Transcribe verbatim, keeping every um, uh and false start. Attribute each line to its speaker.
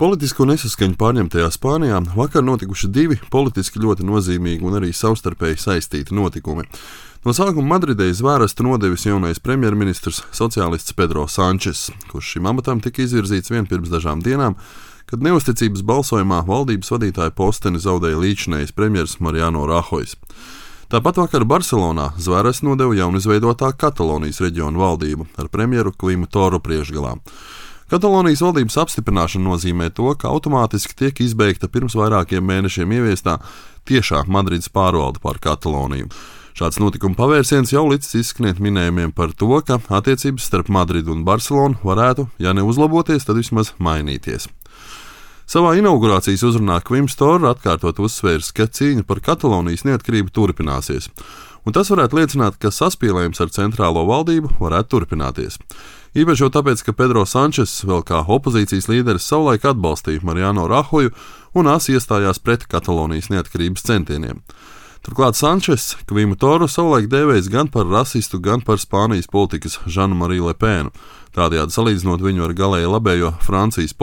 Speaker 1: Politisko nesaskaņu pārņemtajā Spānijā vakar notikuši divi politiski ļoti nozīmīgi un arī savstarpēji saistīti notikumi. No sākuma Madridē zvērestu nodevis jaunais premjerministrs sociālists Pedro Sančes, kurš šim amatam tika izvirzīts vien pirms dažām dienām, kad neusticības balsojumā valdības vadītāja posteni zaudēja līdzinējais premjers Mariano Rahojs. Tāpat vakar Barcelonā zvērestu nodeva jaunizveidotā Katalonijas reģiona valdība ar premjeru Quimu Torru priekšgalā. Katalonijas valdības apstiprināšana nozīmē to, ka automātiski tiek izbeigta pirms vairākiem mēnešiem ieviestā tiešā Madrides pārvalde pār Kataloniju. Šāds notikuma pavērsiens jau licis izskanēt minējumiem par to, ka attiecības starp Madridu un Barcelonu varētu, ja ne uzlaboties, tad vismaz mainīties. Savā inaugurācijas uzrunā Quims Torra atkārtot uzsvērs, ka cīņa par Katalonijas neatkarību turpināsies, un tas varētu liecināt, ka saspīlējums ar centrālo valdību varētu turpināties. Īpaši jau tāpēc, ka Pedro Sančes vēl kā opozīcijas līderis savulaik atbalstīja Mariano Rahoju un asi iestājās pret Katalonijas neatkarības centieniem. Turklāt Sančes Quimu Torru savulaik dēvējis gan par rasistu, gan par Spānijas politikas Žanu Mariju Le Penu, tādējādi salīdzinot viņu ar galēji labējo Francijas